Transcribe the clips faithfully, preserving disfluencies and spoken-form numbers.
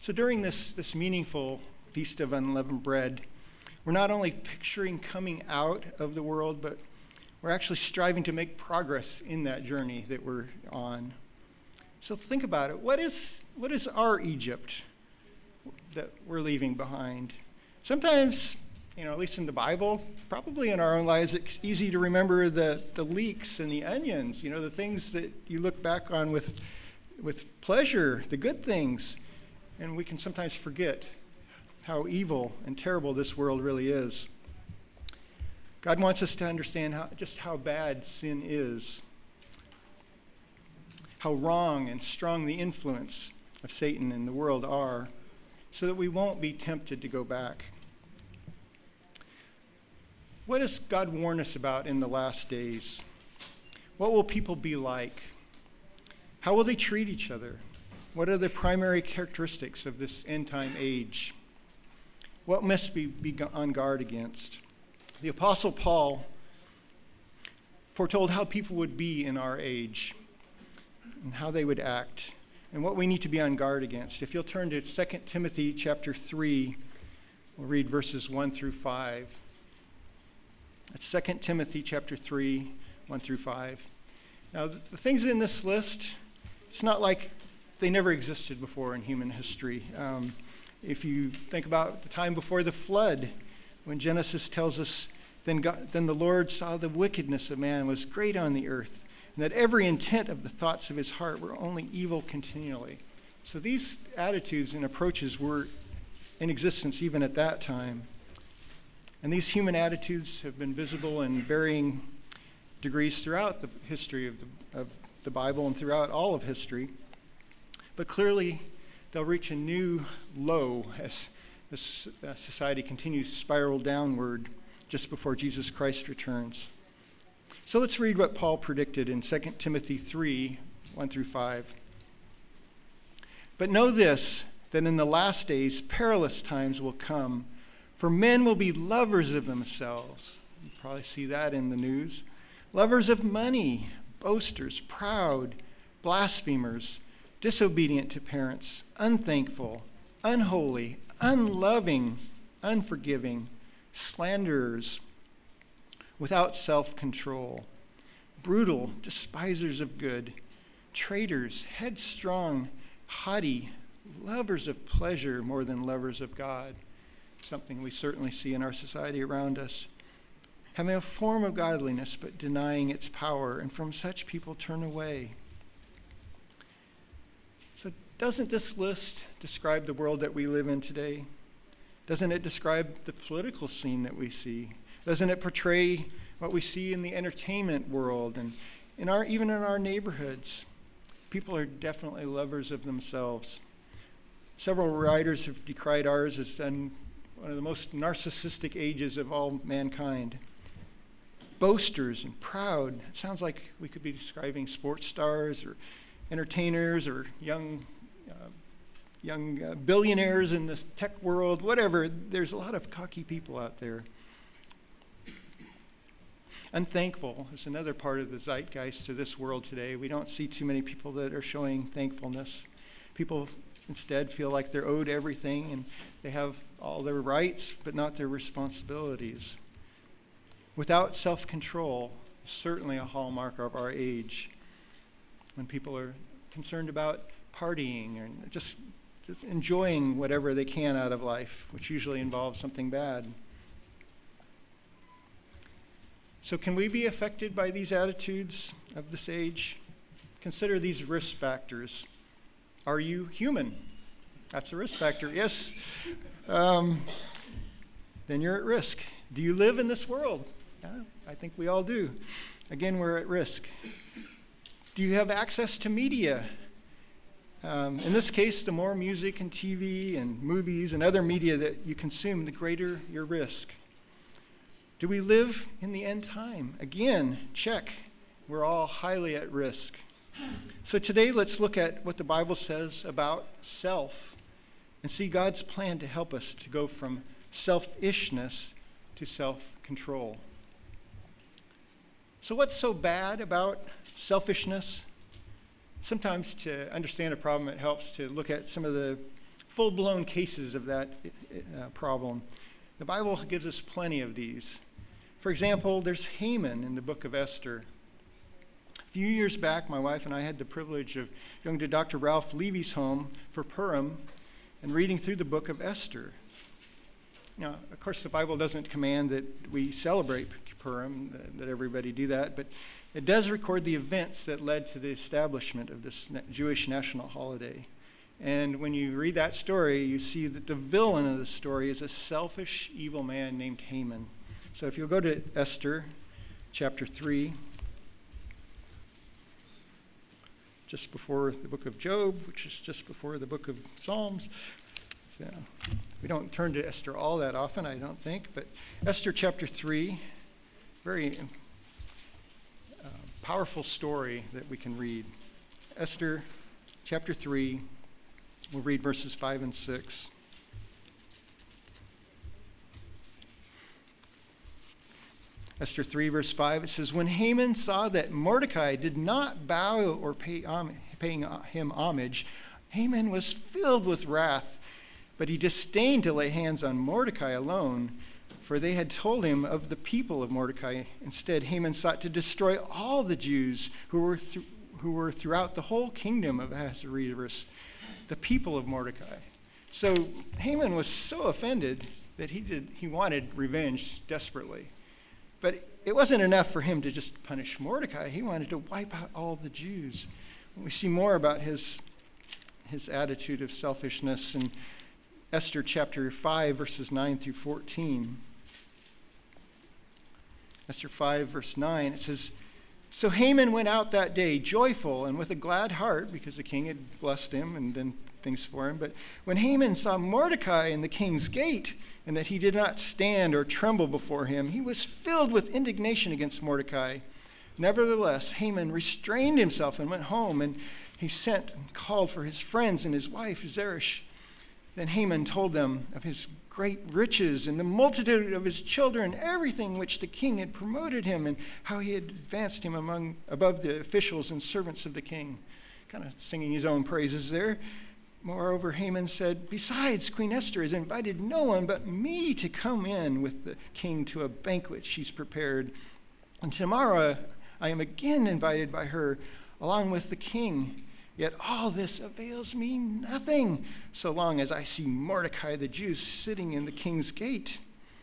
So during this, this meaningful Feast of Unleavened Bread, we're not only picturing coming out of the world, but we're actually striving to make progress in that journey that we're on. So think about it. What is, what is our Egypt that we're leaving behind? Sometimes, you know, at least in the Bible, probably in our own lives, it's easy to remember the, the leeks and the onions, you know, the things that you look back on with, with pleasure, the good things. And we can sometimes forget how evil and terrible this world really is. God wants us to understand how, just how bad sin is, how wrong and strong the influence of Satan in the world are, so that we won't be tempted to go back. What does God warn us about in the last days? What will people be like? How will they treat each other? What are the primary characteristics of this end-time age? What must we be on guard against? The Apostle Paul foretold how people would be in our age and how they would act and what we need to be on guard against. If you'll turn to Second Timothy chapter three, we'll read verses one through five. That's Second Timothy chapter three, one through five. Now, the, the things in this list, it's not like they never existed before in human history. Um, if you think about the time before the flood, when Genesis tells us, then, God, then the Lord saw the wickedness of man was great on the earth, and that every intent of the thoughts of his heart were only evil continually. So these attitudes and approaches were in existence even at that time. And these human attitudes have been visible in varying degrees throughout the history of the, of the Bible and throughout all of history. But clearly, they'll reach a new low as this uh, society continues to spiral downward just before Jesus Christ returns. So let's read what Paul predicted in Second Timothy three, one through five. But know this, that in the last days perilous times will come, for men will be lovers of themselves. You probably see that in the news. Lovers of money, boasters, proud, blasphemers, disobedient to parents, unthankful, unholy, unloving, unforgiving, slanderers, without self-control, brutal, despisers of good, traitors, headstrong, haughty, lovers of pleasure more than lovers of God. Something we certainly see in our society around us. Having a form of godliness but denying its power, and from such people turn away. So doesn't this list describe the world that we live in today? Doesn't it describe the political scene that we see? Doesn't it portray what we see in the entertainment world and in our, even in our neighborhoods? People are definitely lovers of themselves. Several writers have decried ours as one of the most narcissistic ages of all mankind. Boasters and proud. It sounds like we could be describing sports stars or entertainers or young uh, young uh, billionaires in the tech world, whatever. There's a lot of cocky people out there. Unthankful is another part of the zeitgeist of this world today. We don't see too many people that are showing thankfulness. People instead feel like they're owed everything and they have all their rights but not their responsibilities. Without self-control is certainly a hallmark of our age, when people are concerned about partying and just, just enjoying whatever they can out of life, which usually involves something bad. So can we be affected by these attitudes of this age? Consider these risk factors. Are you human? That's a risk factor. Yes. Um, then you're at risk. Do you live in this world? Yeah, I think we all do. Again, we're at risk. Do you have access to media? Um, in this case, the more music and T V and movies and other media that you consume, the greater your risk. Do we live in the end time? Again, check. We're all highly at risk. So today, let's look at what the Bible says about self and see God's plan to help us to go from selfishness to self-control. So what's so bad about selfishness? Sometimes to understand a problem, it helps to look at some of the full-blown cases of that uh, problem. The Bible gives us plenty of these. For example, there's Haman in the book of Esther. A few years back, my wife and I had the privilege of going to Doctor Ralph Levy's home for Purim and reading through the book of Esther. Now, of course, the Bible doesn't command that we celebrate Purim, that everybody do that, but it does record the events that led to the establishment of this Jewish national holiday. And when you read that story, you see that the villain of the story is a selfish, evil man named Haman. So if you'll go to Esther chapter three, just before the book of Job, which is just before the book of Psalms. So we don't turn to Esther all that often, I don't think, but Esther chapter three, very uh, powerful story that we can read. Esther chapter three, we'll read verses five and six. Esther three, verse five, it says, "When Haman saw that Mordecai did not bow or pay hom- paying him homage, Haman was filled with wrath, but he disdained to lay hands on Mordecai alone, for they had told him of the people of Mordecai. Instead, Haman sought to destroy all the Jews who were th- who were throughout the whole kingdom of Ahasuerus, the people of Mordecai." So Haman was so offended that he did he wanted revenge desperately. But it wasn't enough for him to just punish Mordecai. He wanted to wipe out all the Jews. We see more about his, his attitude of selfishness in Esther chapter five, verses nine through fourteen. Esther five, verse nine, it says, "So Haman went out that day joyful and with a glad heart," because the king had blessed him and done things for him. "But when Haman saw Mordecai in the king's gate, and that he did not stand or tremble before him, he was filled with indignation against Mordecai. Nevertheless, Haman restrained himself and went home, and he sent and called for his friends and his wife Zeresh. Then Haman told them of his great riches and the multitude of his children, everything which the king had promoted him, and how he had advanced him among above the officials and servants of the king." Kind of singing his own praises there. Moreover, Haman said, "Besides, Queen Esther has invited no one but me to come in with the king to a banquet she's prepared. And tomorrow I am again invited by her along with the king. Yet all this avails me nothing, so long as I see Mordecai the Jew sitting in the king's gate."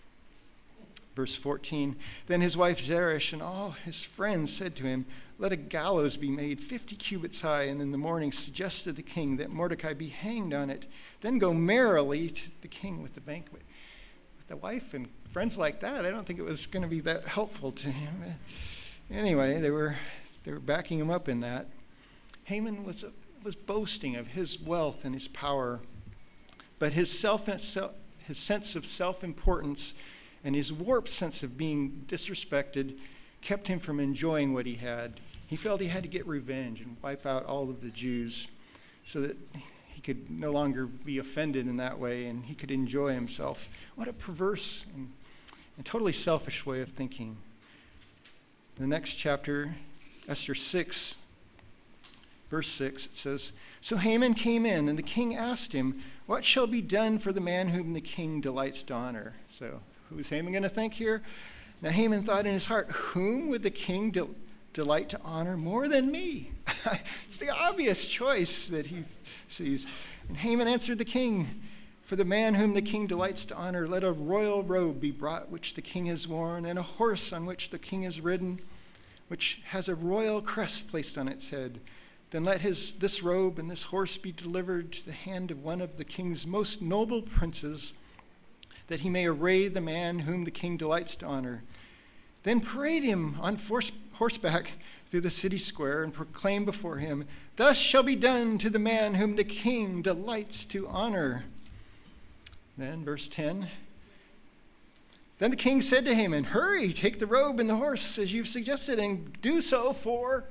Verse fourteen, "Then his wife Zeresh and all his friends said to him, 'Let a gallows be made fifty cubits high,' and in the morning suggested the king that Mordecai be hanged on it. Then go merrily to the king with the banquet." With the wife and friends like that, I don't think it was going to be that helpful to him. Anyway, they were they were backing him up in that. Haman was was boasting of his wealth and his power, but his self his sense of self-importance and his warped sense of being disrespected kept him from enjoying what he had. He felt he had to get revenge and wipe out all of the Jews so that he could no longer be offended in that way and he could enjoy himself. What a perverse and, and totally selfish way of thinking. In the next chapter, Esther six, verse six, it says, "So Haman came in, and the king asked him, 'What shall be done for the man whom the king delights to honor?'" So who's Haman going to think here? Now Haman thought in his heart, "Whom would the king de- delight to honor more than me?" It's the obvious choice that he sees. And Haman answered the king, "For the man whom the king delights to honor, let a royal robe be brought which the king has worn, and a horse on which the king has ridden, which has a royal crest placed on its head. Then let his this robe and this horse be delivered to the hand of one of the king's most noble princes, that he may array the man whom the king delights to honor. Then parade him on force, horseback through the city square and proclaim before him, 'Thus shall be done to the man whom the king delights to honor.'" Then verse ten, "Then the king said to Haman, 'Hurry, take the robe and the horse as you've suggested, and do so for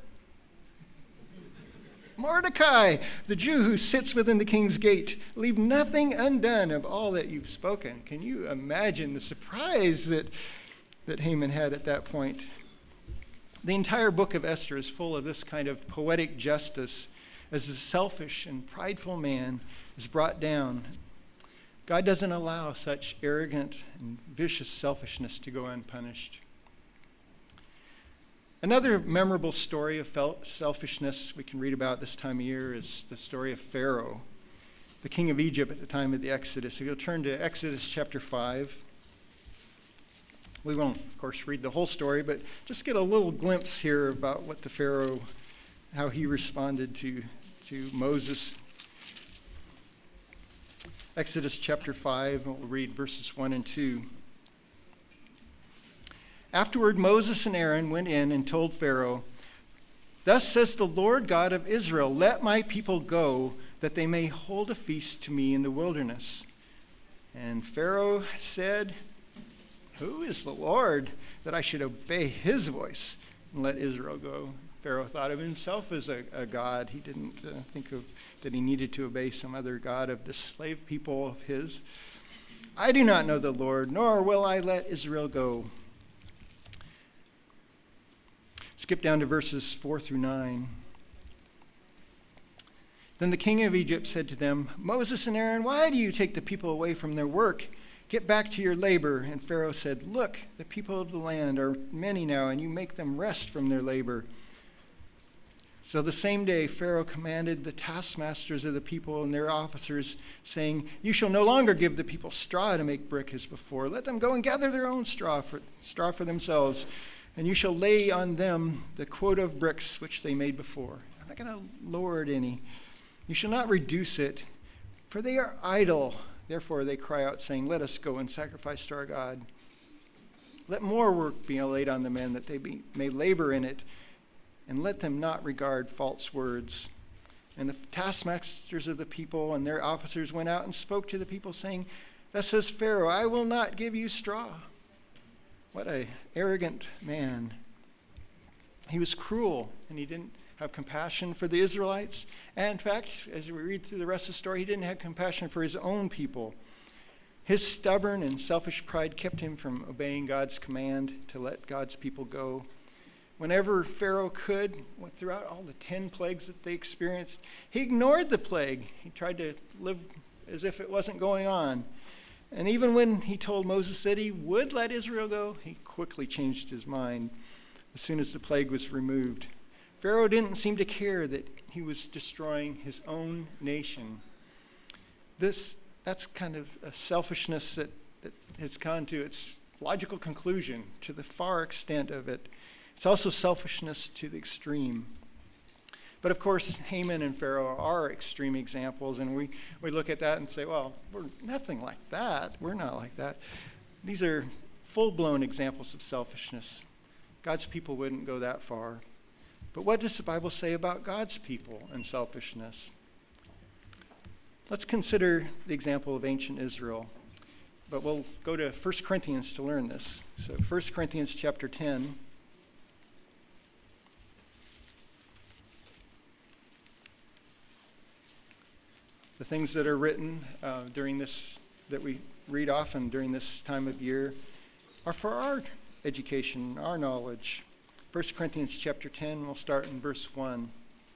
Mordecai, the Jew who sits within the king's gate. Leave nothing undone of all that you've spoken.'" Can you imagine the surprise that, that Haman had at that point? The entire book of Esther is full of this kind of poetic justice as the selfish and prideful man is brought down. God doesn't allow such arrogant and vicious selfishness to go unpunished. Another memorable story of selfishness we can read about this time of year is the story of Pharaoh, the king of Egypt at the time of the Exodus. So you'll turn to Exodus chapter five. We won't, of course, read the whole story, but just get a little glimpse here about what the Pharaoh, how he responded to, to Moses. Exodus chapter five, we'll read verses one and two. Afterward, Moses and Aaron went in and told Pharaoh, "Thus says the Lord God of Israel, let my people go, that they may hold a feast to me in the wilderness." And Pharaoh said, "Who is the Lord, that I should obey his voice and let Israel go?" Pharaoh thought of himself as a, a god. He didn't uh, think of that he needed to obey some other god of the slave people of his. "I do not know the Lord, nor will I let Israel go." Skip down to verses four through nine. Then the king of Egypt said to them, "Moses and Aaron, why do you take the people away from their work? Get back to your labor." And Pharaoh said, "Look, the people of the land are many now, and you make them rest from their labor." So the same day Pharaoh commanded the taskmasters of the people and their officers, saying, "You shall no longer give the people straw to make brick as before. Let them go and gather their own straw for, straw for themselves, and you shall lay on them the quota of bricks which they made before." I'm not going to lower it any. "You shall not reduce it, for they are idle. Therefore they cry out, saying, 'Let us go and sacrifice to our God.' Let more work be laid on the men, that they be, may labor in it, and let them not regard false words." And the taskmasters of the people and their officers went out and spoke to the people, saying, "Thus says Pharaoh, I will not give you straw." What an arrogant man. He was cruel, and he didn't have compassion for the Israelites. And in fact, as we read through the rest of the story, he didn't have compassion for his own people. His stubborn and selfish pride kept him from obeying God's command to let God's people go. Whenever Pharaoh could, throughout all the ten plagues that they experienced, he ignored the plague. He tried to live as if it wasn't going on. And even when he told Moses that he would let Israel go, he quickly changed his mind as soon as the plague was removed. Pharaoh didn't seem to care that he was destroying his own nation. This, that's kind of a selfishness that, that has gone to its logical conclusion, to the far extent of it. It's also selfishness to the extreme. But of course, Haman and Pharaoh are extreme examples, and we, we look at that and say, well, we're nothing like that. We're not like that. These are full-blown examples of selfishness. God's people wouldn't go that far. But what does the Bible say about God's people and selfishness? Let's consider the example of ancient Israel. But we'll go to First Corinthians to learn this. So First Corinthians chapter ten. The things that are written uh, during this, that we read often during this time of year, are for our education, our knowledge. First Corinthians chapter ten, we'll start in verse one.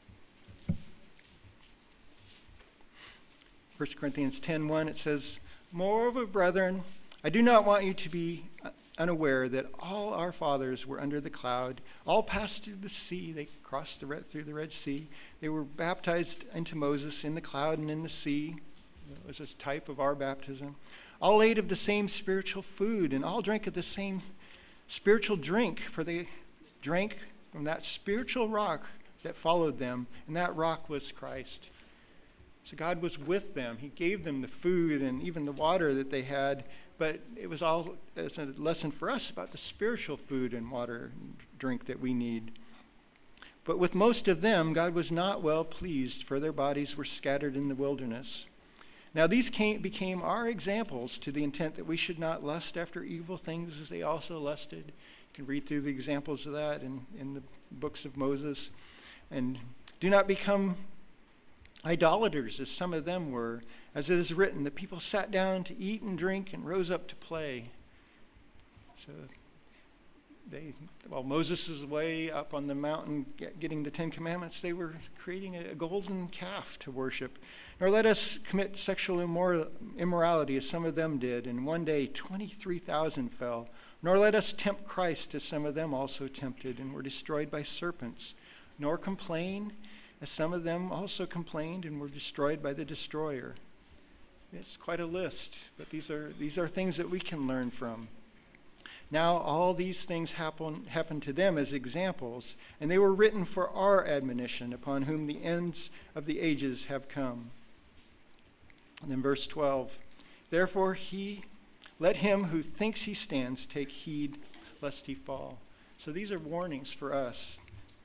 First Corinthians ten one, it says, "Moreover, brethren, I do not want you to be unaware that all our fathers were under the cloud, all passed through the sea." They crossed the Red, through the Red Sea. They were baptized into Moses in the cloud and in the sea. It was a type of our baptism. "All ate of the same spiritual food, and all drank of the same spiritual drink, for they drank from that spiritual rock that followed them, and that rock was Christ." So God was with them. He gave them the food and even the water that they had, but it was all as a lesson for us about the spiritual food and water and drink that we need. "But with most of them, God was not well pleased, for their bodies were scattered in the wilderness. Now these came, became our examples, to the intent that we should not lust after evil things as they also lusted." You can read through the examples of that in, in the books of Moses. "And do not become idolaters, as some of them were. As it is written, the people sat down to eat and drink and rose up to play." So they, while Moses is away up on the mountain get, getting the Ten Commandments, they were creating a, a golden calf to worship. Nor let us commit sexual immor- immorality as some of them did, and one day twenty-three thousand fell. Nor let us tempt Christ as some of them also tempted and were destroyed by serpents. Nor complain as some of them also complained and were destroyed by the destroyer. It's quite a list, but these are these are things that we can learn from. Now all these things happen, happen to them as examples, and they were written for our admonition, upon whom the ends of the ages have come. And then verse twelve, therefore he, let him who thinks he stands take heed lest he fall. So these are warnings for us.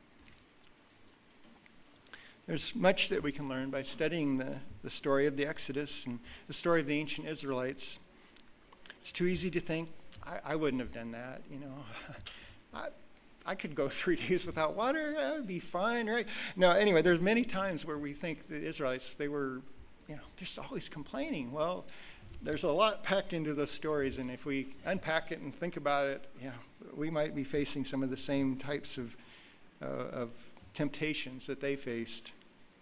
There's much that we can learn by studying the, the story of the Exodus and the story of the ancient Israelites. It's too easy to think, I, I wouldn't have done that, you know. I, I could go three days without water, that would be fine, right? No, anyway, there's many times where we think the Israelites, they were, you know, just always complaining. Well, there's a lot packed into those stories, and if we unpack it and think about it, yeah, we might be facing some of the same types of, uh, of temptations that they faced.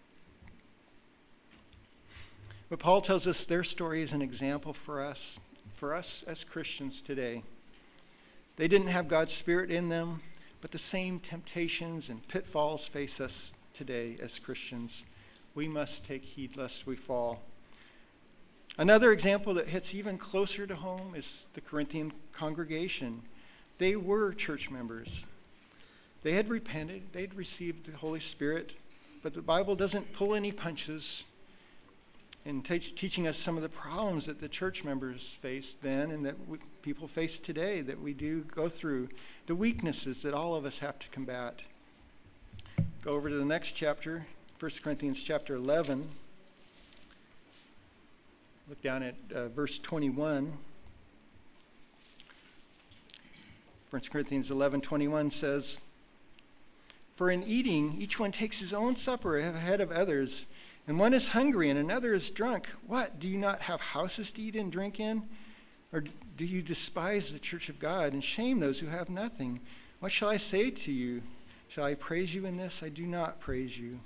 But Paul tells us their story is an example for us, for us as Christians today. They didn't have God's Spirit in them, but the same temptations and pitfalls face us today as Christians. We must take heed lest we fall. Another example that hits even closer to home is the Corinthian congregation. They were church members. They had repented, they'd received the Holy Spirit, but the Bible doesn't pull any punches in te- teaching us some of the problems that the church members faced then and that we, people face today, that we do go through, the weaknesses that all of us have to combat. Go over to the next chapter, First Corinthians chapter eleven. Look down at uh, verse twenty-one. First Corinthians eleven twenty-one says, for in eating, each one takes his own supper ahead of others, and one is hungry and another is drunk. What, do you not have houses to eat and drink in? Or do you despise the church of God and shame those who have nothing? What shall I say to you? Shall I praise you in this? I do not praise you.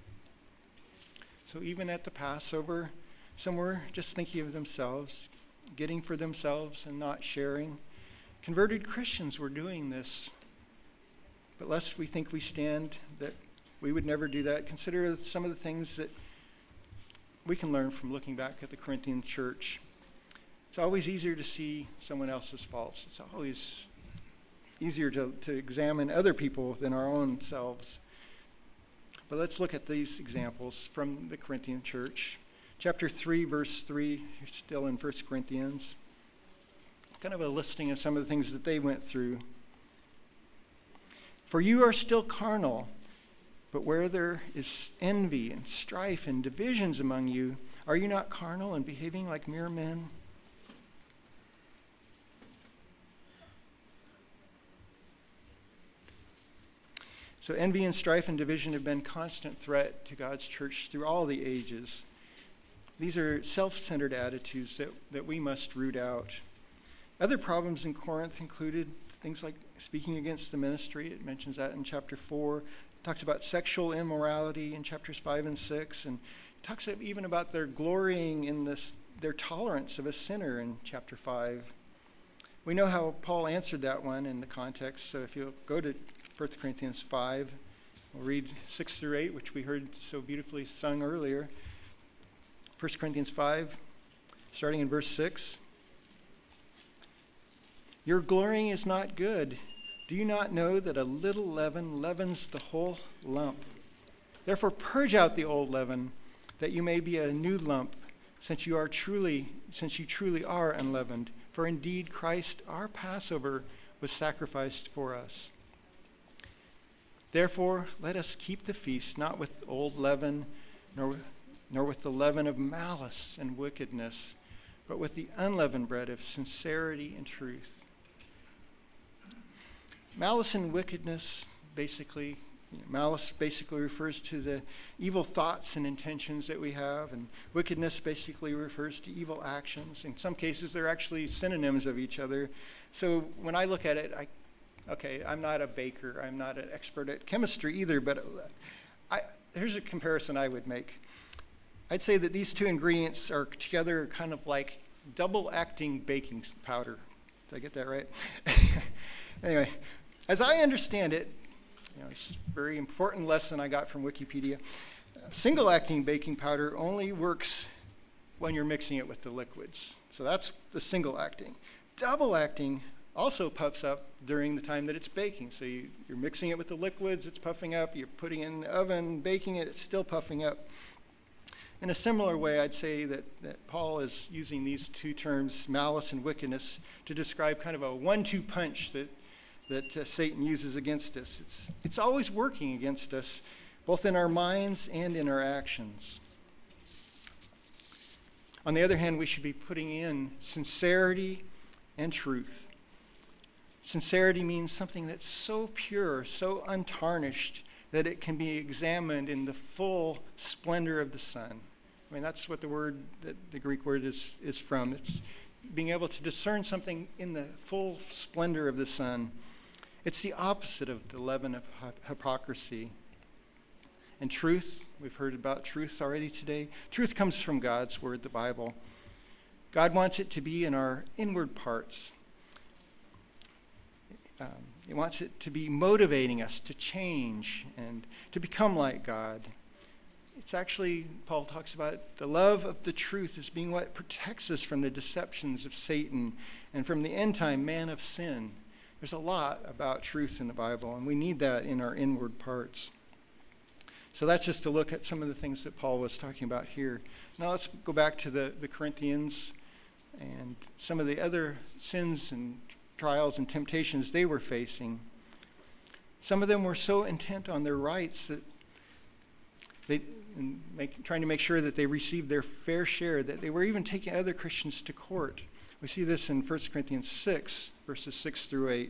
So even at the Passover, some were just thinking of themselves, getting for themselves and not sharing. Converted Christians were doing this. But lest we think we stand, that we would never do that, consider some of the things that we can learn from looking back at the Corinthian church. It's always easier to see someone else's faults. It's always easier to, to examine other people than our own selves. But let's look at these examples from the Corinthian church. Chapter three, verse three, you're still in First Corinthians. Kind of a listing of some of the things that they went through. For you are still carnal, but where there is envy and strife and divisions among you, are you not carnal and behaving like mere men? So envy and strife and division have been a constant threat to God's church through all the ages. These are self-centered attitudes that, that we must root out. Other problems in Corinth included things like speaking against the ministry. It mentions that in chapter four. It talks about sexual immorality in chapters five and six. And it talks even about their glorying in this, their tolerance of a sinner in chapter five. We know how Paul answered that one in the context. So if you go to First Corinthians five, we'll read six through eight, which we heard so beautifully sung earlier. First Corinthians five, starting in verse six. Your glorying is not good. Do you not know that a little leaven leavens the whole lump? Therefore purge out the old leaven, that you may be a new lump, since you are truly, since you truly are unleavened. For indeed Christ, our Passover, was sacrificed for us. Therefore let us keep the feast, not with old leaven, nor, nor with the leaven of malice and wickedness, but with the unleavened bread of sincerity and truth. Malice and wickedness, basically, you know, malice basically refers to the evil thoughts and intentions that we have, and wickedness basically refers to evil actions. In some cases, they're actually synonyms of each other. So when I look at it, I, Okay, I'm not a baker. I'm not an expert at chemistry either, but I, here's a comparison I would make. I'd say that these two ingredients are together kind of like double-acting baking powder. Did I get that right? Anyway, as I understand it, you know, it's a very important lesson I got from Wikipedia. Uh, single-acting baking powder only works when you're mixing it with the liquids. So that's the single-acting. Double-acting also puffs up during the time that it's baking. So you, you're mixing it with the liquids, it's puffing up. You're putting it in the oven, baking it, it's still puffing up. In a similar way, I'd say that, that Paul is using these two terms, malice and wickedness, to describe kind of a one two punch that, that uh, Satan uses against us. It's, it's always working against us, both in our minds and in our actions. On the other hand, we should be putting in sincerity and truth. Sincerity means something that's so pure, so untarnished, that it can be examined in the full splendor of the sun. I mean, that's what the word, that the Greek word is, is from. It's being able to discern something in the full splendor of the sun. It's the opposite of the leaven of hypocrisy. And truth, we've heard about truth already today. Truth comes from God's word, the Bible. God wants it to be in our inward parts. Um, He wants it to be motivating us to change and to become like God. It's actually, Paul talks about the love of the truth as being what protects us from the deceptions of Satan and from the end time man of sin. There's a lot about truth in the Bible, and we need that in our inward parts. So that's just to look at some of the things that Paul was talking about here. Now let's go back to the, the Corinthians and some of the other sins and trials and temptations they were facing. Some of them were so intent on their rights that they, and make, trying to make sure that they received their fair share, that they were even taking other Christians to court. We see this in First Corinthians six, verses six through eight.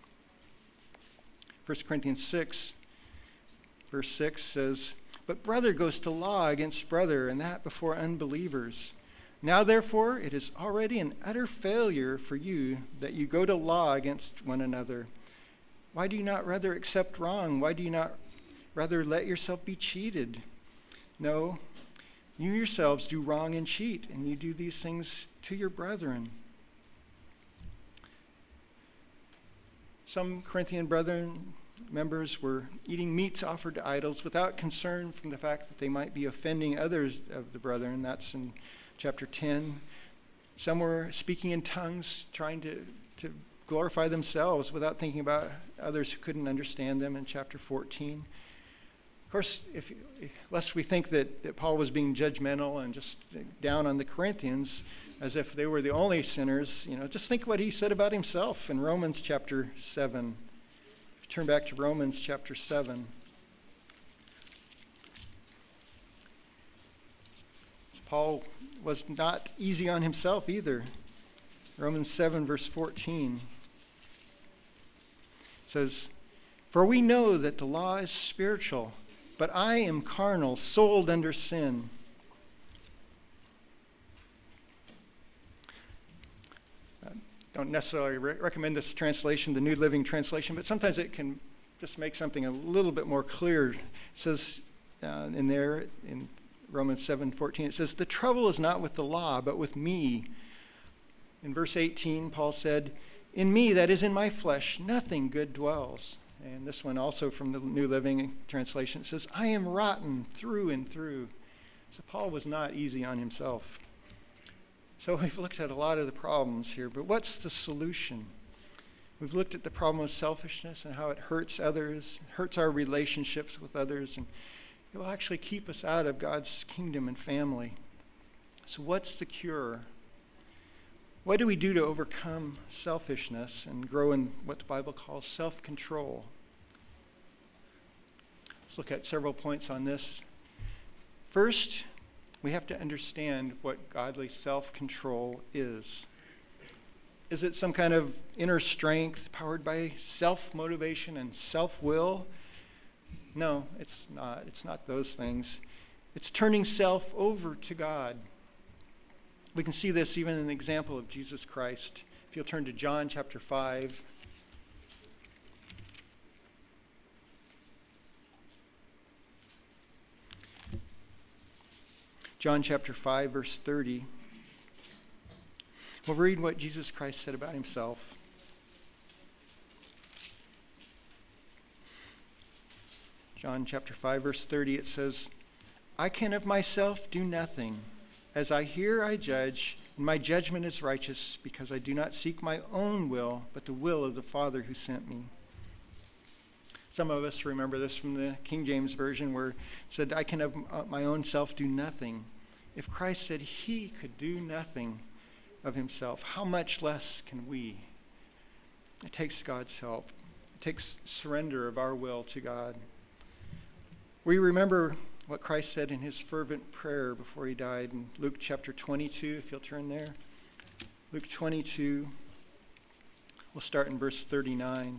First Corinthians six, verse six says, "But brother goes to law against brother, and that before unbelievers. Now, therefore, it is already an utter failure for you that you go to law against one another. Why do you not rather accept wrong? Why do you not rather let yourself be cheated? No, you yourselves do wrong and cheat, and you do these things to your brethren." Some Corinthian brethren members were eating meats offered to idols without concern from the fact that they might be offending others of the brethren. That's in chapter ten. Some were speaking in tongues, trying to, to glorify themselves without thinking about others who couldn't understand them in chapter fourteen. Of course, if, lest we think that, that Paul was being judgmental and just down on the Corinthians as if they were the only sinners, you know, just think what he said about himself in Romans chapter seven. Turn back to Romans chapter seven. Paul was not easy on himself either. Romans seven, verse fourteen says, "For we know that the law is spiritual, but I am carnal, sold under sin." I don't necessarily re- recommend this translation, the New Living Translation, but sometimes it can just make something a little bit more clear. It says uh, in there, in Romans seven fourteen, it says, "The trouble is not with the law, but with me." In verse eighteen, Paul said, "In me, that is in my flesh, nothing good dwells." And this one also from the New Living Translation, it says, "I am rotten through and through." So Paul was not easy on himself. So we've looked at a lot of the problems here, but what's the solution? We've looked at the problem of selfishness and how it hurts others, hurts our relationships with others, and it will actually keep us out of God's kingdom and family. So what's the cure? What do we do to overcome selfishness and grow in what the Bible calls self-control? Let's look at several points on this. First, we have to understand what godly self-control is. Is it some kind of inner strength powered by self-motivation and self-will? No, it's not. It's not those things. It's turning self over to God. We can see this even in the example of Jesus Christ. If you'll turn to John chapter five. John chapter five, verse thirty. We'll read what Jesus Christ said about himself. John chapter five, verse thirty, it says, I can of myself do nothing. As I hear, I judge, and my judgment is righteous, because I do not seek my own will, but the will of the Father who sent me. Some of us remember this from the King James Version, where it said, I can of my own self do nothing. If Christ said he could do nothing of himself, how much less can we? It takes God's help. It takes surrender of our will to God. We remember what Christ said in his fervent prayer before he died in Luke chapter twenty-two, if you'll turn there. Luke twenty-two, we'll start in verse thirty-nine.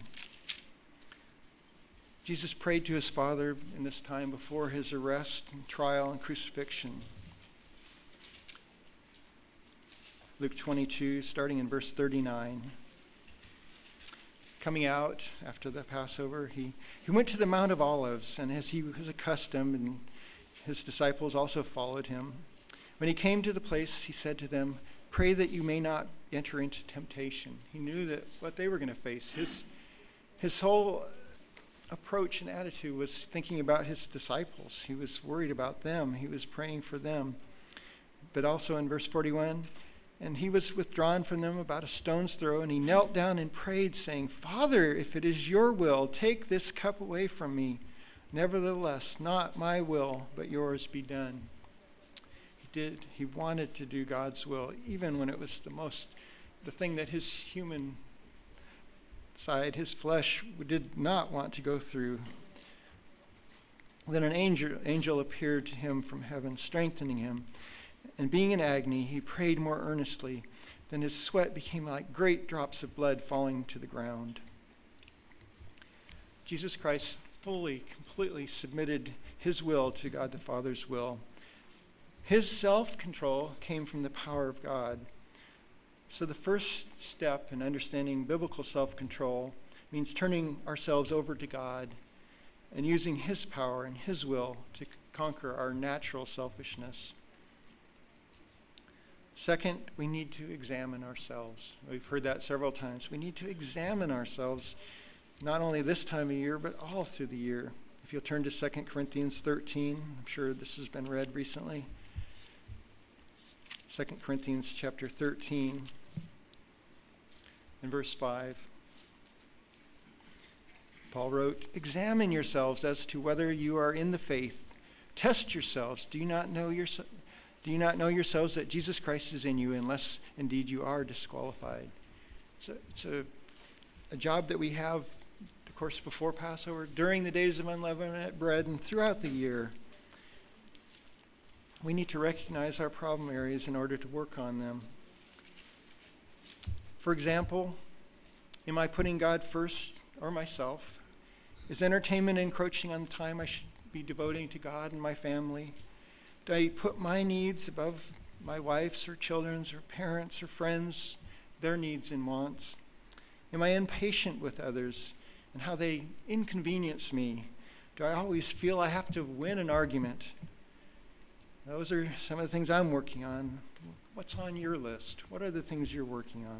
Jesus prayed to his Father in this time before his arrest and trial and crucifixion. Luke twenty-two, starting in verse thirty-nine. Coming out after the Passover, he, he went to the Mount of Olives, and as he was accustomed, and his disciples also followed him. When he came to the place, he said to them, pray that you may not enter into temptation. He knew that what they were going to face. His, his whole approach and attitude was thinking about his disciples. He was worried about them. He was praying for them. But also in verse forty-one, and he was withdrawn from them about a stone's throw, and he knelt down and prayed, saying, Father, if it is your will, take this cup away from me. Nevertheless, not my will, but yours be done. He did, he wanted to do God's will, even when it was the most, the thing that his human side, his flesh, did not want to go through. Then an angel, angel appeared to him from heaven, strengthening him. And being in agony, he prayed more earnestly. Then his sweat became like great drops of blood falling to the ground. Jesus Christ fully, completely submitted his will to God the Father's will. His self-control came from the power of God. So the first step in understanding biblical self-control means turning ourselves over to God and using his power and his will to conquer our natural selfishness. Second, we need to examine ourselves. We've heard that several times. We need to examine ourselves not only this time of year, but all through the year. If you'll turn to Second Corinthians thirteen, I'm sure this has been read recently. Second Corinthians chapter thirteen and verse five. Paul wrote, examine yourselves as to whether you are in the faith. Test yourselves. Do you not know yourself? Do you not know yourselves that Jesus Christ is in you, unless indeed you are disqualified? It's a, it's a, a job that we have, of course, before Passover, during the days of unleavened bread, and throughout the year. We need to recognize our problem areas in order to work on them. For example, am I putting God first or myself? Is entertainment encroaching on the time I should be devoting to God and my family? Do I put my needs above my wife's or children's or parents' or friends, their needs and wants? Am I impatient with others and how they inconvenience me? Do I always feel I have to win an argument? Those are some of the things I'm working on. What's on your list? What are the things you're working on?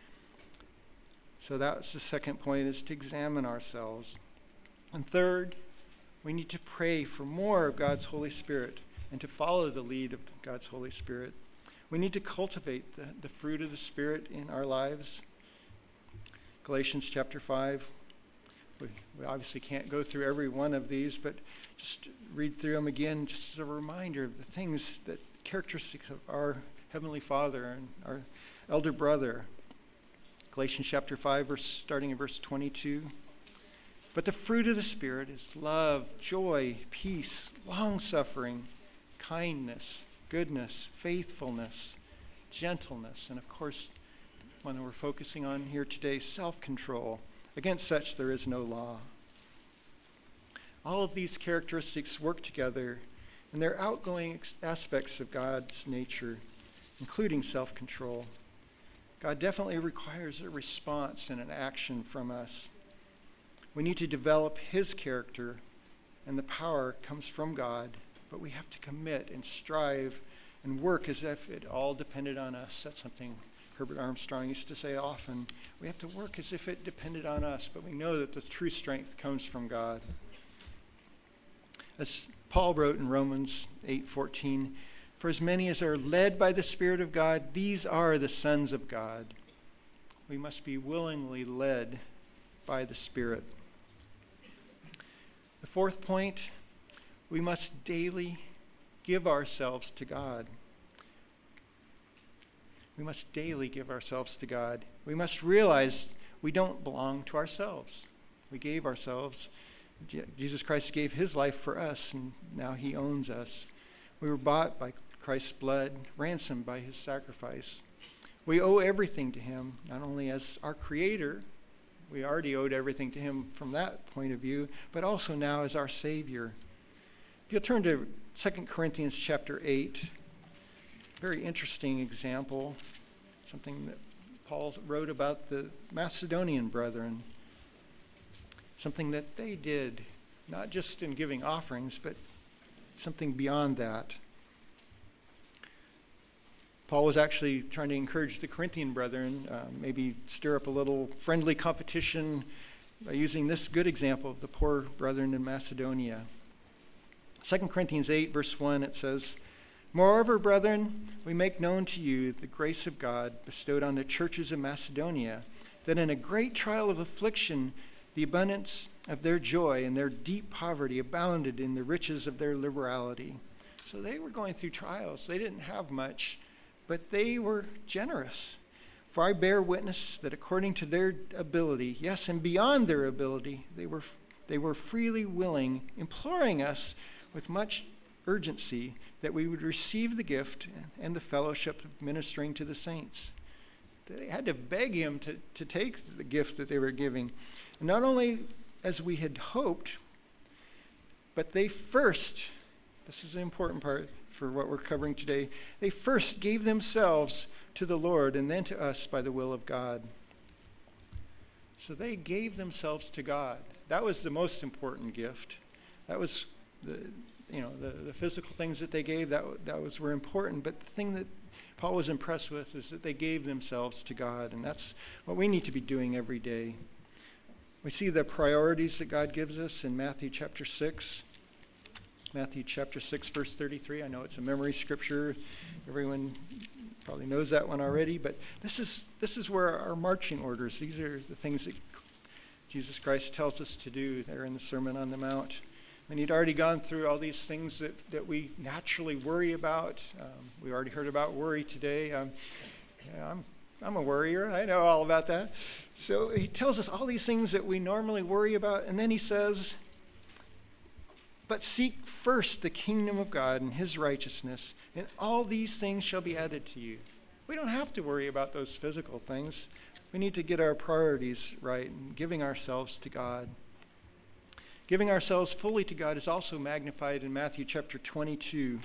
So that's the second point, is to examine ourselves. And third, we need to pray for more of God's Holy Spirit and to follow the lead of God's Holy Spirit. We need to cultivate the, the fruit of the Spirit in our lives. Galatians chapter five. We, we obviously can't go through every one of these, but just read through them again, just as a reminder of the things, that characteristics of our Heavenly Father and our elder brother. Galatians chapter five, verse, starting in verse twenty-two. But the fruit of the Spirit is love, joy, peace, long-suffering, kindness, goodness, faithfulness, gentleness, and of course, one that we're focusing on here today, self-control. Against such there is no law. All of these characteristics work together, and they're outgoing aspects of God's nature, including self-control. God definitely requires a response and an action from us. We need to develop his character, and the power comes from God, but we have to commit and strive and work as if it all depended on us. That's something Herbert Armstrong used to say often. We have to work as if it depended on us, but we know that the true strength comes from God. As Paul wrote in Romans eight fourteen, for as many as are led by the Spirit of God, these are the sons of God. We must be willingly led by the Spirit. The fourth point, we must daily give ourselves to God. We must daily give ourselves to God. We must realize we don't belong to ourselves. We gave ourselves. Jesus Christ gave his life for us, and now he owns us. We were bought by Christ's blood, ransomed by his sacrifice. We owe everything to him, not only as our Creator, we already owed everything to him from that point of view, but also now as our Savior. If you'll turn to Second Corinthians chapter eight, very interesting example, something that Paul wrote about the Macedonian brethren, something that they did, not just in giving offerings, but something beyond that. Paul was actually trying to encourage the Corinthian brethren, uh, maybe stir up a little friendly competition by using this good example of the poor brethren in Macedonia. Second Corinthians eight, verse one, it says, moreover, brethren, we make known to you the grace of God bestowed on the churches of Macedonia, that in a great trial of affliction, the abundance of their joy and their deep poverty abounded in the riches of their liberality. So they were going through trials. They didn't have much, but they were generous. For I bear witness that according to their ability, yes, and beyond their ability, they were they were freely willing, imploring us with much urgency that we would receive the gift and the fellowship of ministering to the saints. They had to beg him to, to take the gift that they were giving. And not only as we had hoped, but they first, this is the important part for what we're covering today, they first gave themselves to the Lord and then to us by the will of God. So they gave themselves to God. That was the most important gift. That was the, you know, the, the physical things that they gave, that, that was were important. But the thing that Paul was impressed with is that they gave themselves to God. And that's what we need to be doing every day. We see the priorities that God gives us in Matthew chapter six. Matthew chapter six, verse thirty-three. I know it's a memory scripture. Everyone probably knows that one already, but this is this is where our marching orders, these are the things that Jesus Christ tells us to do there in the Sermon on the Mount. And he'd already gone through all these things that, that we naturally worry about. Um, we already heard about worry today. Um, yeah, I'm, I'm a worrier. I know all about that. So he tells us all these things that we normally worry about, and then he says, but seek first the kingdom of God and his righteousness, and all these things shall be added to you. We don't have to worry about those physical things. We need to get our priorities right and giving ourselves to God. Giving ourselves fully to God is also magnified in Matthew chapter twenty-two.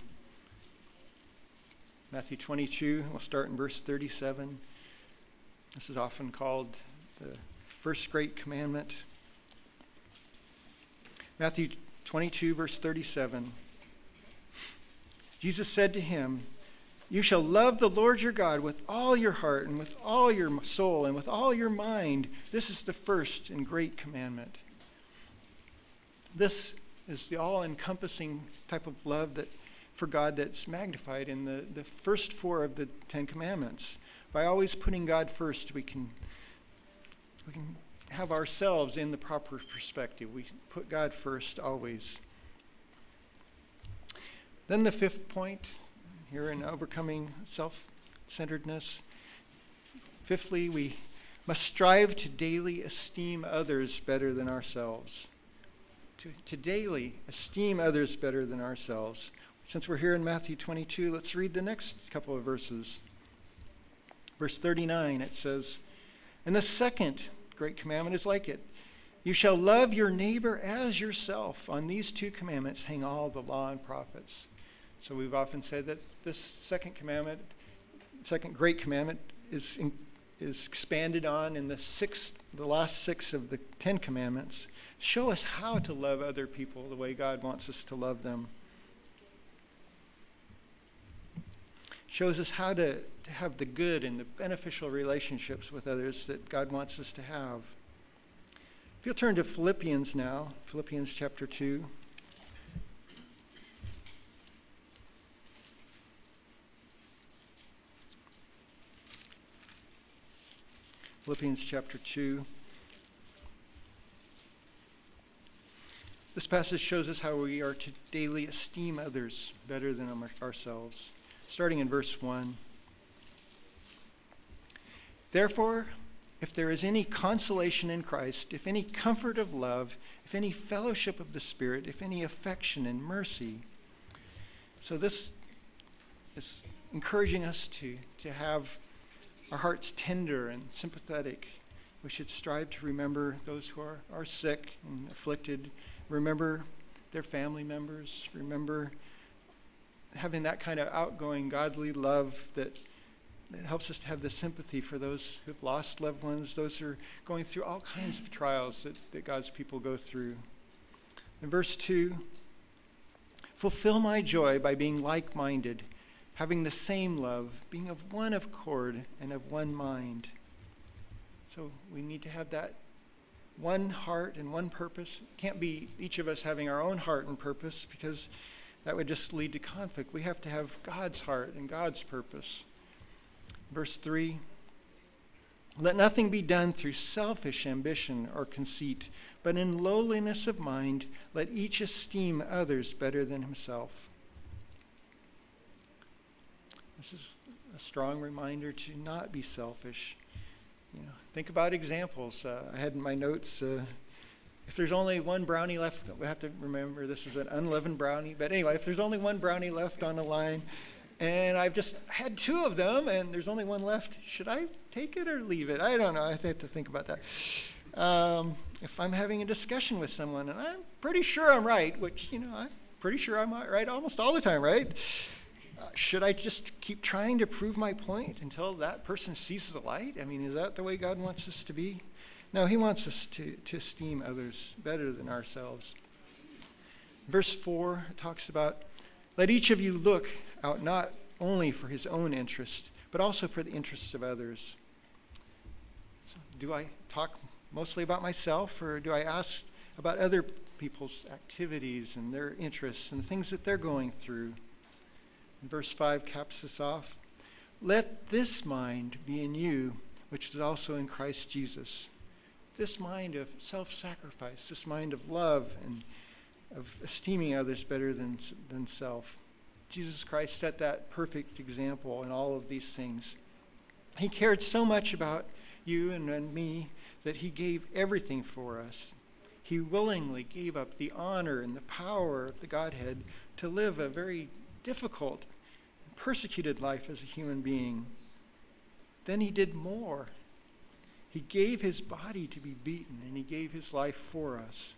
Matthew twenty-two, we'll start in verse thirty-seven. This is often called the first great commandment. Matthew twenty-two, verse thirty-seven. Jesus said to him, you shall love the Lord your God with all your heart and with all your soul and with all your mind. This is the first and great commandment. This is the all-encompassing type of love that for God that's magnified in the, the first four of the Ten Commandments. By always putting God first, we can, we can have ourselves in the proper perspective. We put God first always. Then the fifth point, here in overcoming self-centeredness. Fifthly, we must strive to daily esteem others better than ourselves. To, to daily esteem others better than ourselves. Since we're here in Matthew twenty-two, let's read the next couple of verses. Verse thirty-nine, it says, and the second great commandment is like it. You shall love your neighbor as yourself. On these two commandments hang all the law and prophets. So we've often said that this second commandment, second great commandment, is in, is expanded on in the sixth, the last six of the Ten Commandments. Show us how to love other people the way God wants us to love them. shows us how to, to have the good and the beneficial relationships with others that God wants us to have. If you'll turn to Philippians now, Philippians chapter two. Philippians chapter two. This passage shows us how we are to daily esteem others better than ourselves. Starting in verse one. Therefore, if there is any consolation in Christ, if any comfort of love, if any fellowship of the Spirit, if any affection and mercy. So this is encouraging us to, to have our hearts tender and sympathetic. We should strive to remember those who are, are sick and afflicted. Remember their family members. Remember having that kind of outgoing, godly love that It helps us to have the sympathy for those who've lost loved ones, those who are going through all kinds of trials that, that God's people go through. In verse two, fulfill my joy by being like-minded, having the same love, being of one accord and of one mind. So we need to have that one heart and one purpose. It can't be each of us having our own heart and purpose, because that would just lead to conflict. We have to have God's heart and God's purpose. Verse three, let nothing be done through selfish ambition or conceit, but in lowliness of mind, let each esteem others better than himself. This is a strong reminder to not be selfish. You know, think about examples. Uh, I had in my notes, uh, if there's only one brownie left, we have to remember this is an unleavened brownie. But anyway, if there's only one brownie left on the line, and I've just had two of them, and there's only one left, should I take it or leave it? I don't know. I have to think about that. Um, if I'm having a discussion with someone, and I'm pretty sure I'm right, which, you know, I'm pretty sure I'm right almost all the time, right? Uh, should I just keep trying to prove my point until that person sees the light? I mean, is that the way God wants us to be? No, he wants us to, to esteem others better than ourselves. Verse four talks about, let each of you look out not only for his own interest, but also for the interests of others. So do I talk mostly about myself, or do I ask about other people's activities and their interests and the things that they're going through? And verse five caps this off. Let this mind be in you, which is also in Christ Jesus. This mind of self-sacrifice, this mind of love and of esteeming others better than, than self. Jesus Christ set that perfect example in all of these things. He cared so much about you and, and me that he gave everything for us. He willingly gave up the honor and the power of the Godhead to live a very difficult, persecuted life as a human being. Then he did more. He gave his body to be beaten, and he gave his life for us.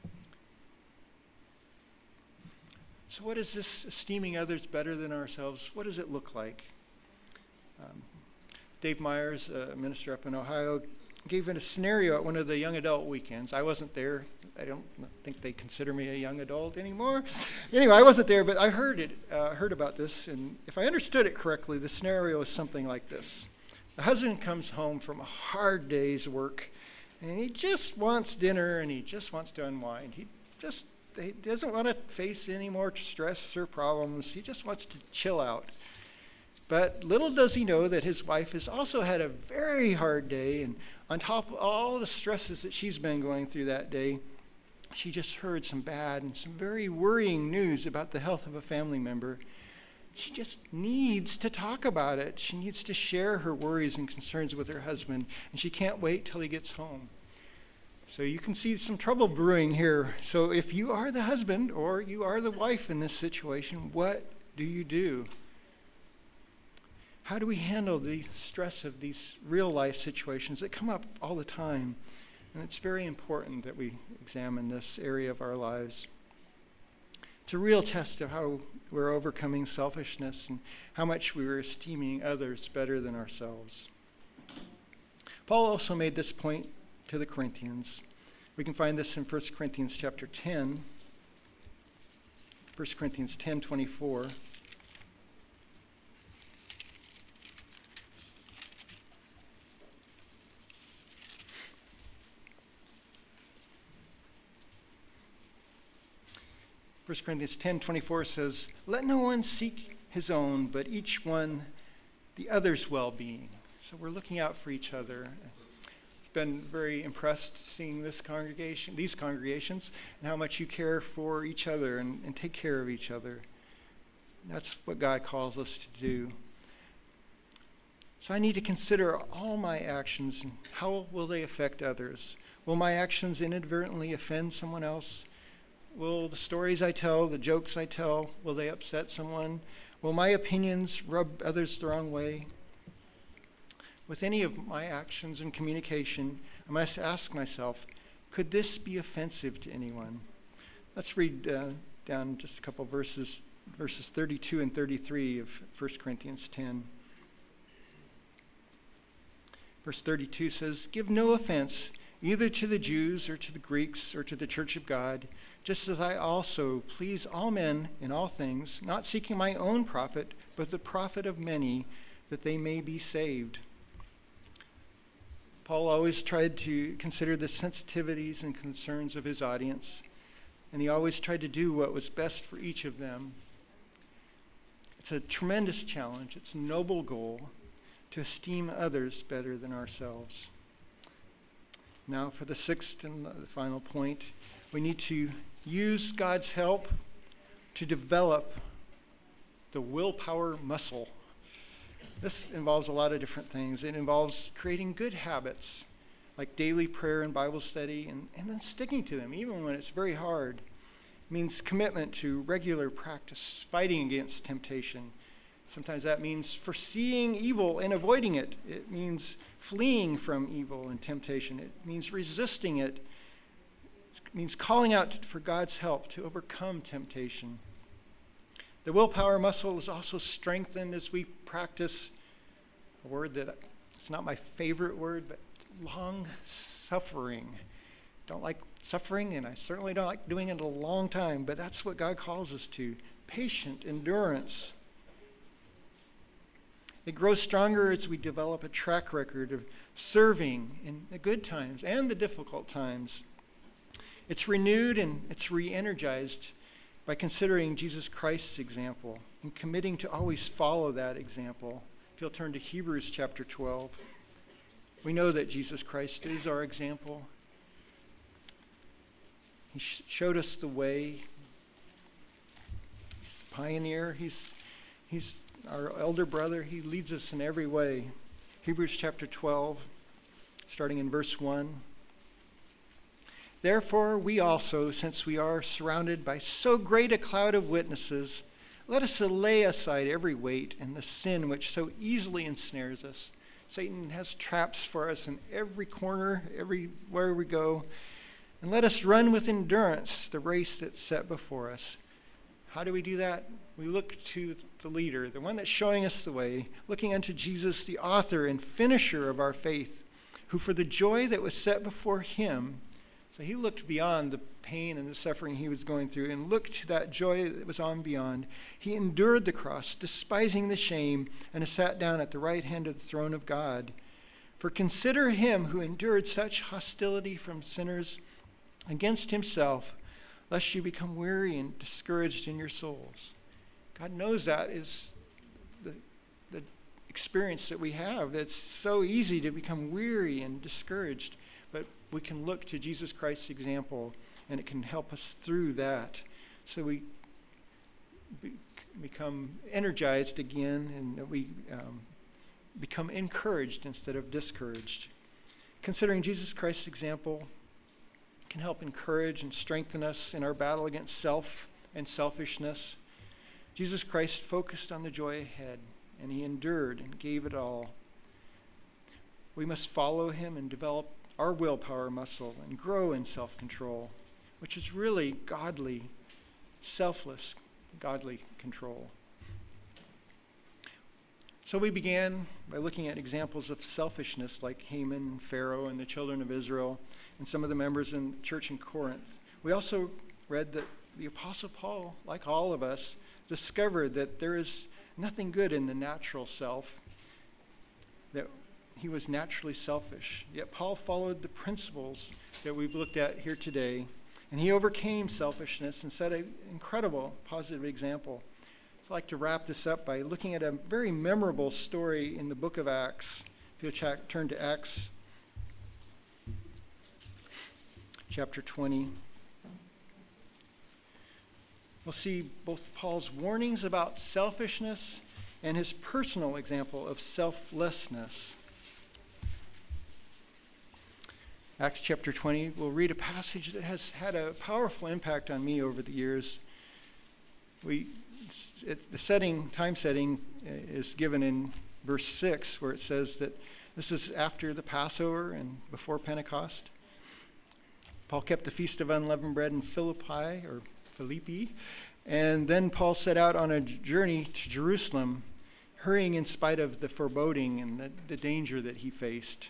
So what is this esteeming others better than ourselves? What does it look like? Um, Dave Myers, a minister up in Ohio, gave it a scenario at one of the young adult weekends. I wasn't there. I don't think they consider me a young adult anymore. Anyway, I wasn't there, but I heard it, uh, heard about this, and if I understood it correctly, the scenario is something like this. The husband comes home from a hard day's work, and he just wants dinner, and he just wants to unwind. He just He doesn't want to face any more stress or problems. He just wants to chill out. But little does he know that his wife has also had a very hard day, and on top of all the stresses that she's been going through that day, she just heard some bad and some very worrying news about the health of a family member. She just needs to talk about it. She needs to share her worries and concerns with her husband, and she can't wait till he gets home. So you can see some trouble brewing here. So if you are the husband or you are the wife in this situation, what do you do? How do we handle the stress of these real life situations that come up all the time? And it's very important that we examine this area of our lives. It's a real test of how we're overcoming selfishness and how much we are esteeming others better than ourselves. Paul also made this point to the Corinthians. We can find this in First Corinthians chapter ten. First Corinthians ten twenty-four. First Corinthians ten twenty-four says, "Let no one seek his own, but each one the other's well-being." So we're looking out for each other. I've been very impressed seeing this congregation, these congregations, and how much you care for each other and, and take care of each other. That's what God calls us to do. So I need to consider all my actions and how will they affect others. Will my actions inadvertently offend someone else? Will the stories I tell, the jokes I tell, will they upset someone? Will my opinions rub others the wrong way? With any of my actions and communication, I must ask myself, could this be offensive to anyone? Let's read uh, down just a couple verses, verses thirty-two and thirty-three of First Corinthians ten. Verse thirty-two says, "Give no offense either to the Jews or to the Greeks or to the church of God, just as I also please all men in all things, not seeking my own profit, but the profit of many, that they may be saved." Paul always tried to consider the sensitivities and concerns of his audience, and he always tried to do what was best for each of them. It's a tremendous challenge. It's a noble goal to esteem others better than ourselves. Now for the sixth and the final point, we need to use God's help to develop the willpower muscle. This involves a lot of different things. It involves creating good habits, like daily prayer and Bible study, and, and then sticking to them, even when it's very hard. It means commitment to regular practice, fighting against temptation. Sometimes that means foreseeing evil and avoiding it. It means fleeing from evil and temptation. It means resisting it. It means calling out for God's help to overcome temptation. The willpower muscle is also strengthened as we practice a word that, it's not my favorite word, but long suffering. Don't like suffering, and I certainly don't like doing it a long time, but that's what God calls us to. Patient endurance. It grows stronger as we develop a track record of serving in the good times and the difficult times. It's renewed and it's re-energized by considering Jesus Christ's example and committing to always follow that example. If you'll turn to Hebrews chapter twelve, we know that Jesus Christ is our example. He sh- showed us the way. He's the pioneer. He's, he's our elder brother. He leads us in every way. Hebrews chapter twelve, starting in verse one. "Therefore we also, since we are surrounded by so great a cloud of witnesses, let us lay aside every weight and the sin which so easily ensnares us." Satan has traps for us in every corner, everywhere we go. "And let us run with endurance the race that's set before us." How do we do that? We look to the leader, the one that's showing us the way, looking unto Jesus, the author and finisher of our faith, who for the joy that was set before him, so he looked beyond the pain and the suffering he was going through and looked to that joy that was on beyond. He endured the cross, despising the shame, and has sat down at the right hand of the throne of God. For consider him who endured such hostility from sinners against himself, lest you become weary and discouraged in your souls. God knows that is the, the experience that we have. It's so easy to become weary and discouraged, but we can look to Jesus Christ's example, and it can help us through that. So we be, become energized again, and that we um, become encouraged instead of discouraged. Considering Jesus Christ's example can help encourage and strengthen us in our battle against self and selfishness. Jesus Christ focused on the joy ahead, and he endured and gave it all. We must follow him and develop our willpower muscle and grow in self-control, which is really godly, selfless, godly control. So we began by looking at examples of selfishness like Haman, Pharaoh, and the children of Israel, and some of the members in the church in Corinth. We also read that the Apostle Paul, like all of us, discovered that there is nothing good in the natural self, that he was naturally selfish. Yet Paul followed the principles that we've looked at here today And he overcame selfishness and set an incredible positive example. I'd like to wrap this up by looking at a very memorable story in the book of Acts. If you'll check, turn to Acts chapter twenty. We'll see both Paul's warnings about selfishness and his personal example of selflessness. Acts chapter twenty, we'll read a passage that has had a powerful impact on me over the years. We, it, the setting, time setting is given in verse six, where it says that this is after the Passover and before Pentecost. Paul kept the Feast of Unleavened Bread in Philippi, or Philippi, and then Paul set out on a journey to Jerusalem, hurrying in spite of the foreboding and the, the danger that he faced.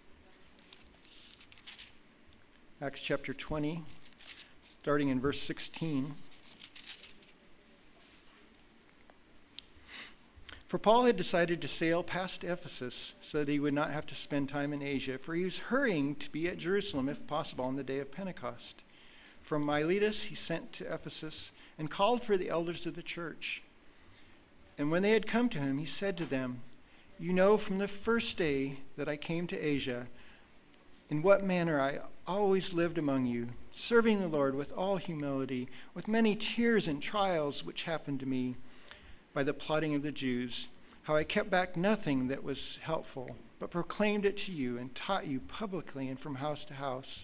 Acts chapter twenty, starting in verse sixteen. For Paul had decided to sail past Ephesus so that he would not have to spend time in Asia, for he was hurrying to be at Jerusalem, if possible, on the day of Pentecost. From Miletus he sent to Ephesus and called for the elders of the church. And when they had come to him, he said to them, "You know from the first day that I came to Asia, in what manner I always lived among you, serving the Lord with all humility, with many tears and trials which happened to me by the plotting of the Jews, how I kept back nothing that was helpful, but proclaimed it to you and taught you publicly and from house to house."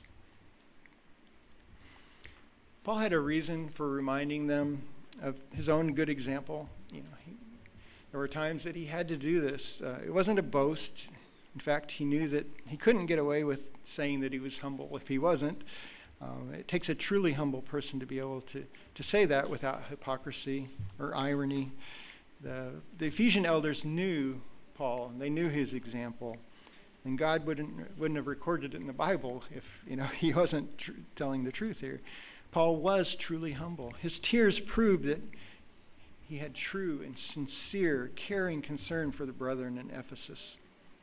Paul had a reason for reminding them of his own good example. You know, he, there were times that he had to do this. Uh, it wasn't a boast. In fact, he knew that he couldn't get away with saying that he was humble if he wasn't. Um, it takes a truly humble person to be able to, to say that without hypocrisy or irony. The, the Ephesian elders knew Paul, and they knew his example. And God wouldn't, wouldn't have recorded it in the Bible if you know he wasn't tr- telling the truth here. Paul was truly humble. His tears proved that he had true and sincere, caring concern for the brethren in Ephesus.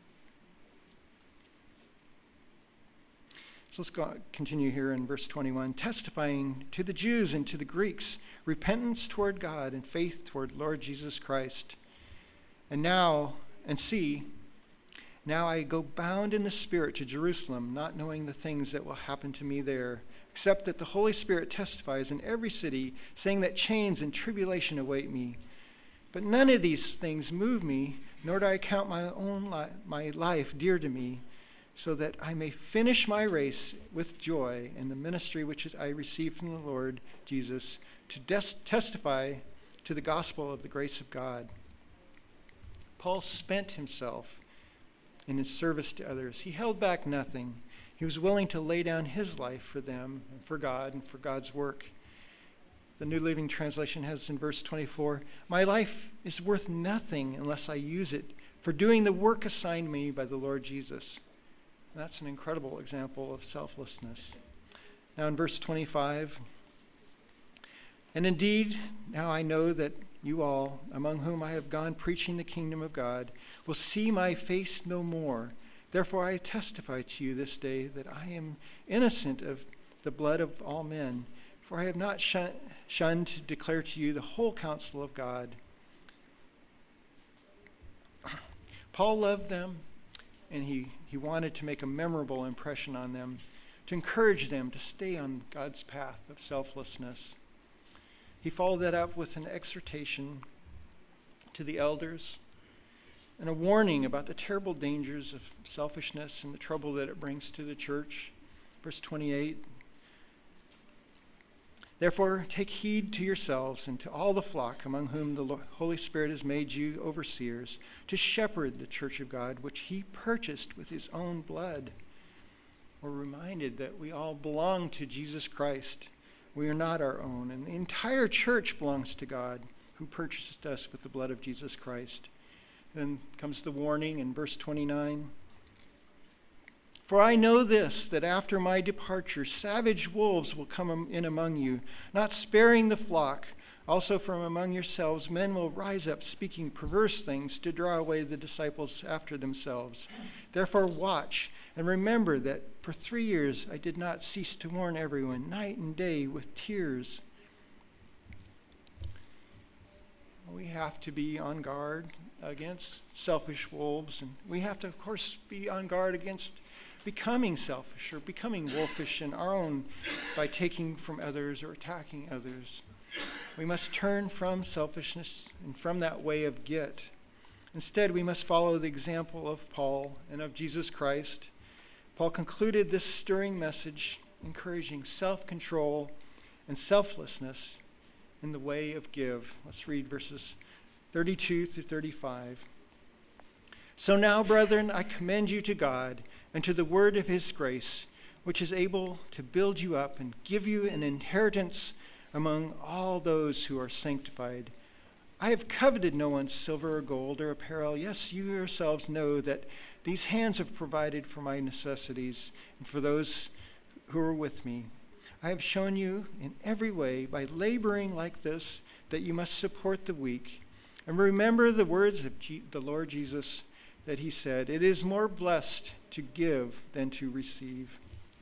So let's go, continue here in verse twenty-one. Testifying to the Jews and to the Greeks, repentance toward God and faith toward Lord Jesus Christ. And now, and see, now I go bound in the Spirit to Jerusalem, not knowing the things that will happen to me there, except that the Holy Spirit testifies in every city, saying that chains and tribulation await me. But none of these things move me, nor do I count my own li- my life dear to me, so that I may finish my race with joy in the ministry which I received from the Lord Jesus, to des- testify to the gospel of the grace of God. Paul spent himself in his service to others. He held back nothing. He was willing to lay down his life for them, and for God, and for God's work. The New Living Translation has in verse twenty-four, "My life is worth nothing unless I use it for doing the work assigned me by the Lord Jesus." That's an incredible example of selflessness. Now in verse twenty-five, "And indeed, now I know that you all, among whom I have gone preaching the kingdom of God, will see my face no more. Therefore I testify to you this day that I am innocent of the blood of all men, for I have not shun- shunned to declare to you the whole counsel of God." Paul loved them, and he, he wanted to make a memorable impression on them, to encourage them to stay on God's path of selflessness. He followed that up with an exhortation to the elders and a warning about the terrible dangers of selfishness and the trouble that it brings to the church. Verse twenty-eight, "Therefore take heed to yourselves and to all the flock among whom the Holy Spirit has made you overseers, to shepherd the church of God, which he purchased with his own blood." We're reminded that we all belong to Jesus Christ. We are not our own, and the entire church belongs to God, who purchased us with the blood of Jesus Christ. Then comes the warning in verse twenty-nine. "For I know this, that after my departure, savage wolves will come in among you, not sparing the flock. Also from among yourselves men will rise up speaking perverse things to draw away the disciples after themselves. Therefore watch and remember that for three years I did not cease to warn everyone night and day with tears. We have to be on guard against selfish wolves, and we have to, of course, be on guard against becoming selfish or becoming wolfish in our own by taking from others or attacking others. We must turn from selfishness and from that way of get. Instead, we must follow the example of Paul and of Jesus Christ. Paul concluded this stirring message, encouraging self-control and selflessness in the way of give. Let's read verses thirty-two through thirty-five. So now, brethren, I commend you to God and to the word of his grace, which is able to build you up and give you an inheritance among all those who are sanctified. I have coveted no one's silver or gold or apparel. Yes, you yourselves know that these hands have provided for my necessities and for those who are with me. I have shown you in every way by laboring like this that you must support the weak. And remember the words of G- the Lord Jesus that he said, "It is more blessed to give than to receive."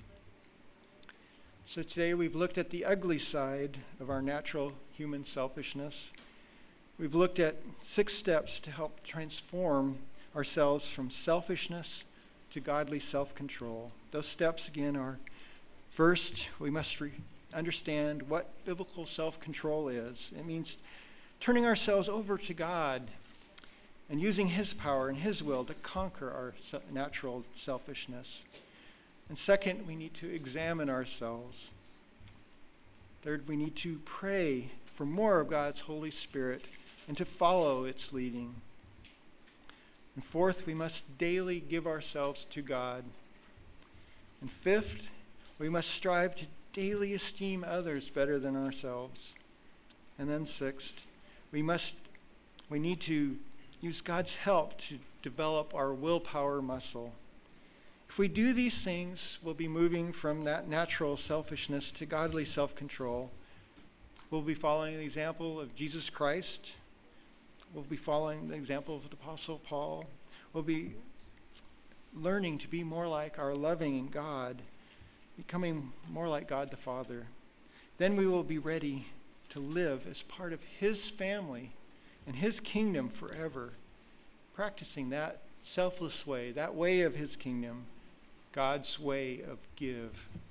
So today we've looked at the ugly side of our natural human selfishness. We've looked at six steps to help transform ourselves from selfishness to godly self-control. Those steps, again, are first, we must re- understand what biblical self-control is. It means turning ourselves over to God and using his power and his will to conquer our natural selfishness. And second, we need to examine ourselves. Third, we need to pray for more of God's Holy Spirit and to follow its leading. And fourth, we must daily give ourselves to God. And fifth, we must strive to daily esteem others better than ourselves. And then sixth, we must we need to use God's help to develop our willpower muscle. If we do these things, we'll be moving from that natural selfishness to godly self-control. We'll be following the example of Jesus Christ. We'll be following the example of the Apostle Paul. We'll be learning to be more like our loving God, becoming more like God the Father. Then we will be ready to live as part of his family and his kingdom forever, practicing that selfless way, that way of his kingdom, God's way of give.